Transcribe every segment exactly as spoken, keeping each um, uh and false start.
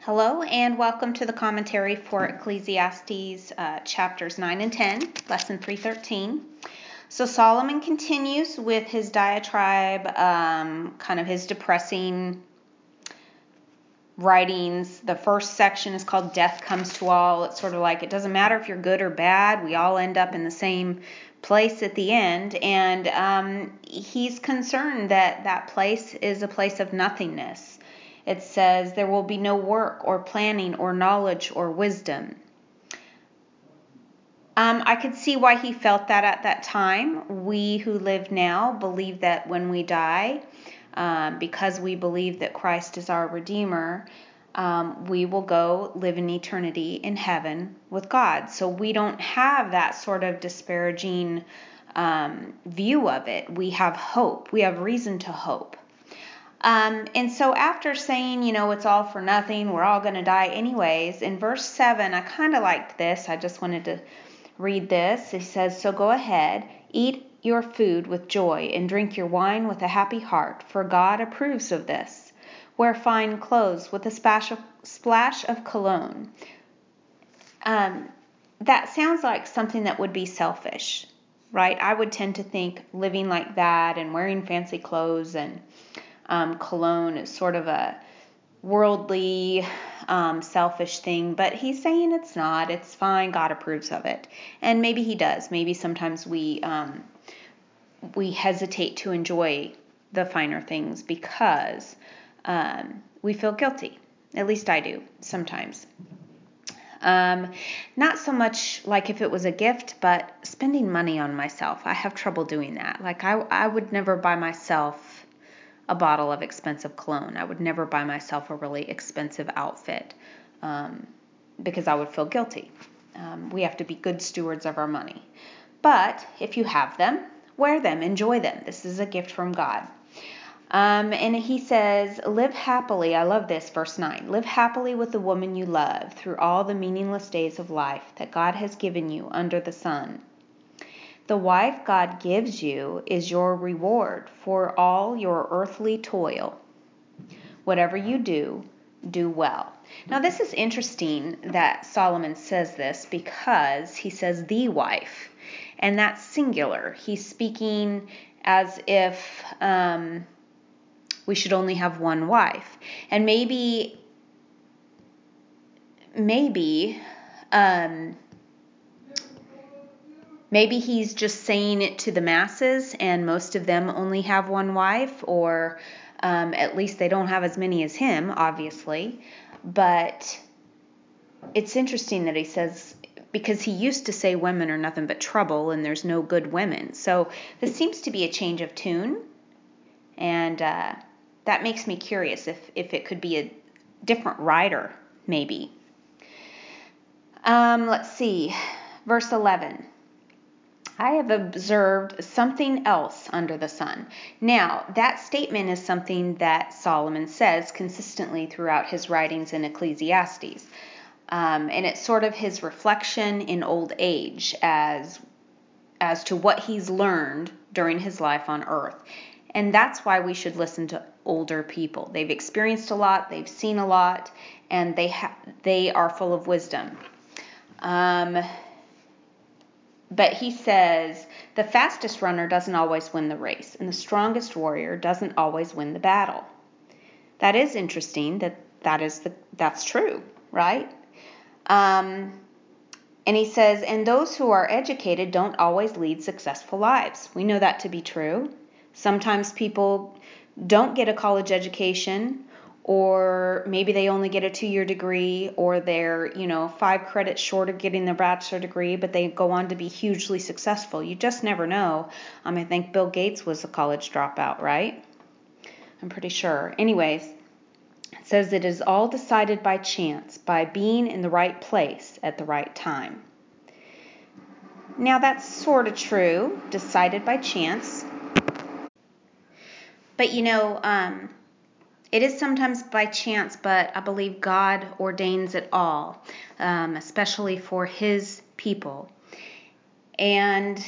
Hello and welcome to the commentary for Ecclesiastes uh, chapters nine and ten, lesson three thirteen. So Solomon continues with his diatribe, um, kind of his depressing writings. The first section is called Death Comes to All. It's sort of like it doesn't matter if you're good or bad, we all end up in the same place at the end. And um, he's concerned that that place is a place of nothingness. It says there will be no work or planning or knowledge or wisdom. Um, I could see why he felt that at that time. We who live now believe that when we die, um, because we believe that Christ is our Redeemer, um, we will go live in eternity in heaven with God. So we don't have that sort of disparaging um, view of it. We have hope. We have reason to hope. Um, and so after saying, you know, it's all for nothing, we're all going to die anyways, in verse seven, I kind of liked this. I just wanted to read this. It says, "So go ahead, eat your food with joy and drink your wine with a happy heart, for God approves of this. Wear fine clothes with a splash of, splash of cologne." Um, that sounds like something that would be selfish, right? I would tend to think living like that and wearing fancy clothes and Um, cologne is sort of a worldly, um, selfish thing, but he's saying it's not. It's fine. God approves of it, and maybe he does. Maybe sometimes we um, we hesitate to enjoy the finer things because um, we feel guilty. At least I do sometimes. Um, not so much like if it was a gift, but spending money on myself. I have trouble doing that. Like I, I would never buy myself a bottle of expensive cologne. I would never buy myself a really expensive outfit um, because I would feel guilty. Um, we have to be good stewards of our money. But if you have them, wear them, enjoy them. This is a gift from God. Um, and he says, live happily. I love this, verse nine. Live happily with the woman you love through all the meaningless days of life that God has given you under the sun. The wife God gives you is your reward for all your earthly toil. Whatever you do, do well. Now, this is interesting that Solomon says this because he says the wife, and that's singular. He's speaking as if um, we should only have one wife. And maybe, maybe, um, Maybe he's just saying it to the masses and most of them only have one wife, or um, at least they don't have as many as him, obviously. But it's interesting that he says, because he used to say women are nothing but trouble and there's no good women. So this seems to be a change of tune. And uh, that makes me curious if, if it could be a different writer, maybe. Um, let's see. Verse eleven. I have observed something else under the sun. Now, that statement is something that Solomon says consistently throughout his writings in Ecclesiastes. Um, and it's sort of his reflection in old age as, as to what he's learned during his life on earth. And that's why we should listen to older people. They've experienced a lot, they've seen a lot, and they ha- they are full of wisdom. Um... But he says the fastest runner doesn't always win the race, and the strongest warrior doesn't always win the battle. That is interesting. That that is the that's true, right? Um, and he says, and those who are educated don't always lead successful lives. We know that to be true. Sometimes people don't get a college education, or maybe they only get a two-year degree, or they're, you know, five credits short of getting their bachelor degree, but they go on to be hugely successful. You just never know. Um, I think Bill Gates was a college dropout, right? I'm pretty sure. Anyways, it says it is all decided by chance, by being in the right place at the right time. Now that's sort of true, decided by chance. But, you know, um... it is sometimes by chance, but I believe God ordains it all, um, especially for his people. And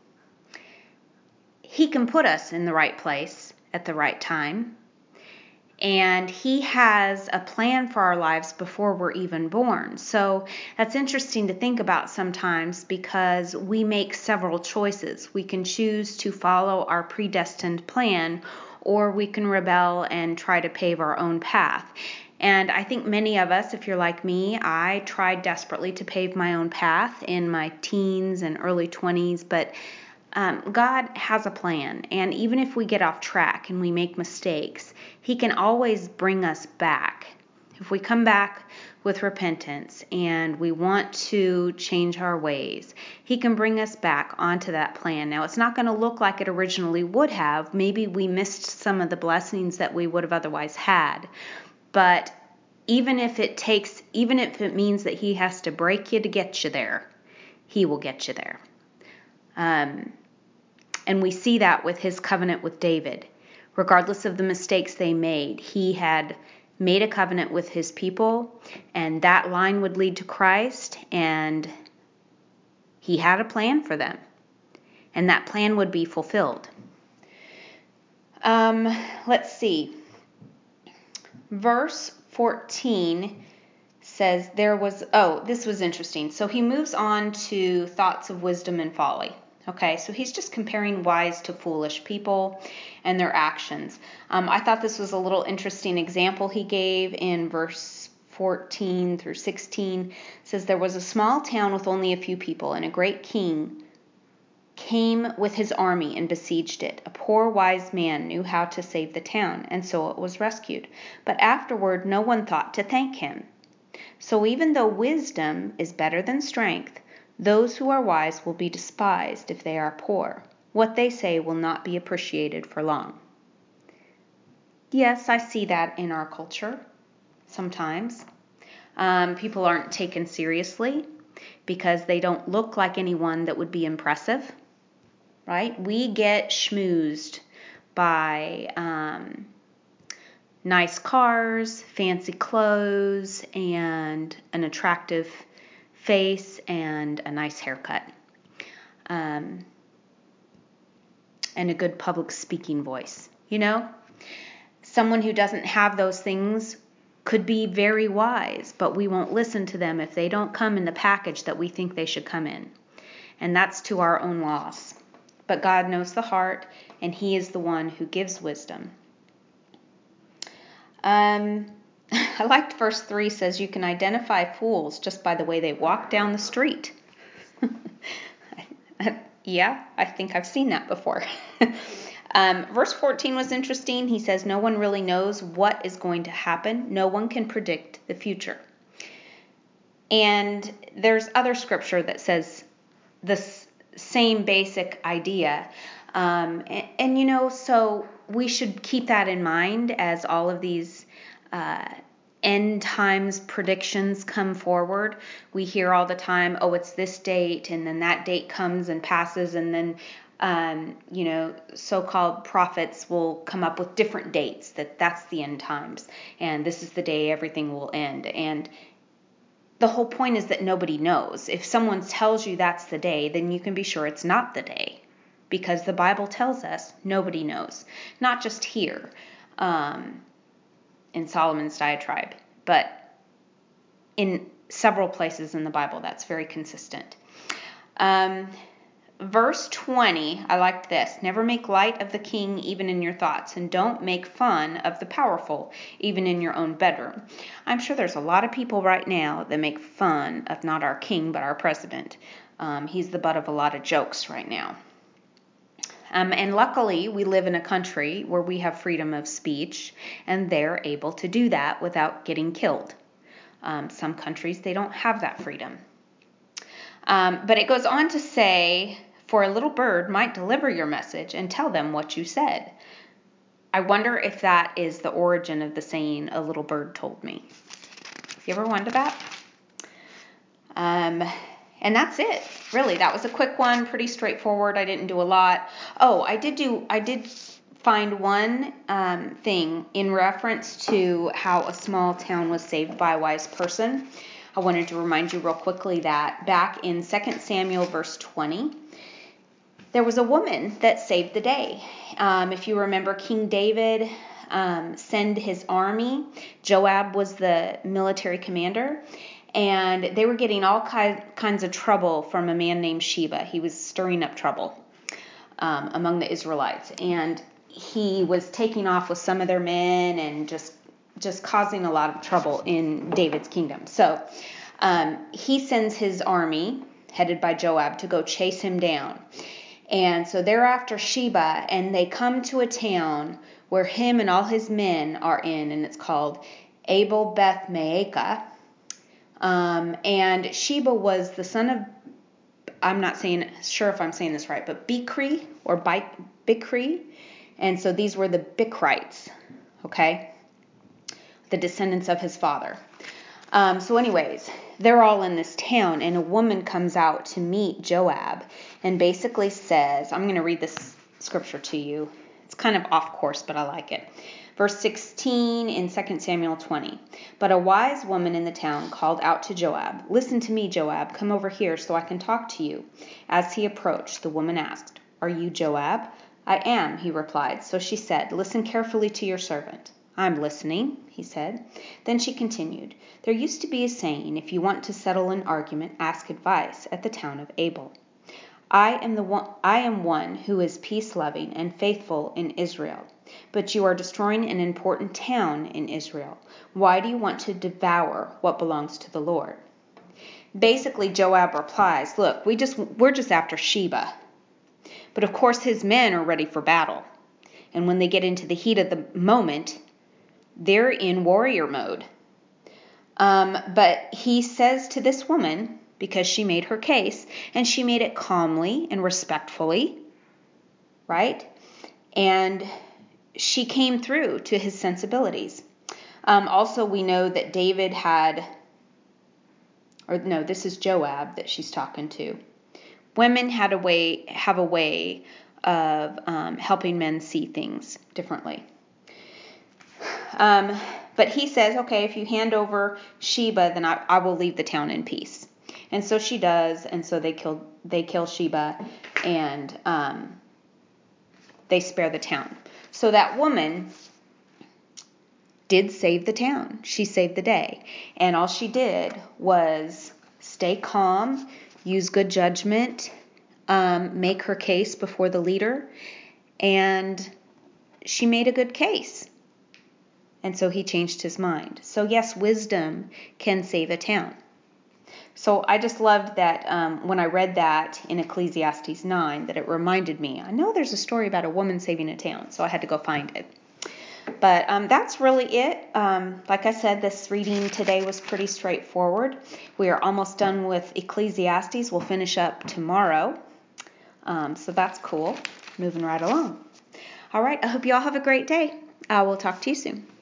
he can put us in the right place at the right time. And he has a plan for our lives before we're even born. So that's interesting to think about sometimes, because we make several choices. We can choose to follow our predestined plan, or we can rebel and try to pave our own path. And I think many of us, if you're like me, I tried desperately to pave my own path in my teens and early twenties, but Um, God has a plan, and even if we get off track and we make mistakes, He can always bring us back. If we come back with repentance and we want to change our ways, He can bring us back onto that plan. Now, it's not going to look like it originally would have. Maybe we missed some of the blessings that we would have otherwise had. But even if it takes, even if it means that He has to break you to get you there, He will get you there. Um, and we see that with His covenant with David. Regardless of the mistakes they made, He had made a covenant with His people, and that line would lead to Christ, and He had a plan for them, and that plan would be fulfilled. Um, let's see. Verse fourteen says there was, oh, this was interesting. So he moves on to thoughts of wisdom and folly. Okay, so he's just comparing wise to foolish people and their actions. Um, I thought this was a little interesting example he gave in verse fourteen through sixteen. It says, there was a small town with only a few people, and a great king came with his army and besieged it. A poor wise man knew how to save the town, and so it was rescued. But afterward no one thought to thank him. So even though wisdom is better than strength, those who are wise will be despised if they are poor. What they say will not be appreciated for long. Yes, I see that in our culture sometimes. Um, people aren't taken seriously because they don't look like anyone that would be impressive, right? We get schmoozed by um, nice cars, fancy clothes, and an attractive face and a nice haircut, um, and a good public speaking voice. You know, someone who doesn't have those things could be very wise, but we won't listen to them if they don't come in the package that we think they should come in. And that's to our own loss. But God knows the heart, and He is the one who gives wisdom. Um, I liked verse three says you can identify fools just by the way they walk down the street. Yeah, I think I've seen that before. um, verse fourteen was interesting. He says no one really knows what is going to happen. No one can predict the future. And there's other scripture that says this same basic idea. Um, and, and, you know, so we should keep that in mind as all of these uh, end times predictions come forward. We hear all the time, oh, it's this date, and then that date comes and passes, and then, um, you know, so-called prophets will come up with different dates, that that's the end times, and this is the day everything will end. And the whole point is that nobody knows. If someone tells you that's the day, then you can be sure it's not the day, because the Bible tells us nobody knows. Not just here um, in Solomon's diatribe, but in several places in the Bible. That's very consistent. Um, verse twenty, I liked this. Never make light of the king even in your thoughts, and don't make fun of the powerful even in your own bedroom. I'm sure there's a lot of people right now that make fun of not our king, but our president. Um, he's the butt of a lot of jokes right now. Um, and luckily, we live in a country where we have freedom of speech, and they're able to do that without getting killed. Um, some countries, they don't have that freedom. Um, but it goes on to say, for a little bird might deliver your message and tell them what you said. I wonder if that is the origin of the saying, a little bird told me. Have you ever wondered that? Um, and that's it. Really, that was a quick one, pretty straightforward. I didn't do a lot. Oh, I did do, I did find one um, thing in reference to how a small town was saved by a wise person. I wanted to remind you real quickly that back in Second Samuel verse twenty, there was a woman that saved the day. Um, if you remember, King David um, send his army. Joab was the military commander, and they were getting all ki- kinds of trouble from a man named Sheba. He was stirring up trouble um, among the Israelites, and he was taking off with some of their men and just just causing a lot of trouble in David's kingdom. So um, he sends his army, headed by Joab, to go chase him down. And so they're after Sheba, and they come to a town where him and all his men are in, and it's called Abel Beth Maacah. Um, and Sheba was the son of, I'm not saying sure if I'm saying this right, but Bichri or Bichri. And so these were the Bichrites, okay? The descendants of his father. Um, so anyways, they're all in this town, and a woman comes out to meet Joab and basically says, I'm going to read this scripture to you. It's kind of off course, but I like it. Verse sixteen in Second Samuel twenty. But a wise woman in the town called out to Joab, Listen to me, Joab. Come over here so I can talk to you. As he approached, the woman asked, Are you Joab? I am, he replied. So she said, Listen carefully to your servant. I'm listening, he said. Then she continued, There used to be a saying, if you want to settle an argument, ask advice at the town of Abel. I am the one, I am one who is peace-loving and faithful in Israel. But you are destroying an important town in Israel. Why do you want to devour what belongs to the Lord? Basically, Joab replies, Look, we just we're just after Sheba. But of course his men are ready for battle. And when they get into the heat of the moment, they're in warrior mode. Um, but he says to this woman, because she made her case, and she made it calmly and respectfully, right? And she came through to his sensibilities. Um, also, we know that David had, or no, this is Joab that she's talking to. Women had a way, have a way of um, helping men see things differently. Um, but he says, okay, if you hand over Sheba, then I, I will leave the town in peace. And so she does, and so they kill they kill Sheba, and um, they spare the town. So that woman did save the town. She saved the day. And all she did was stay calm, use good judgment, um, make her case before the leader, and she made a good case. And so he changed his mind. So yes, wisdom can save a town. So I just loved that um, when I read that in Ecclesiastes nine, that it reminded me, I know there's a story about a woman saving a town, so I had to go find it. But um, that's really it. Um, like I said, this reading today was pretty straightforward. We are almost done with Ecclesiastes. We'll finish up tomorrow. Um, so that's cool. Moving right along. All right. I hope you all have a great day. I will talk to you soon.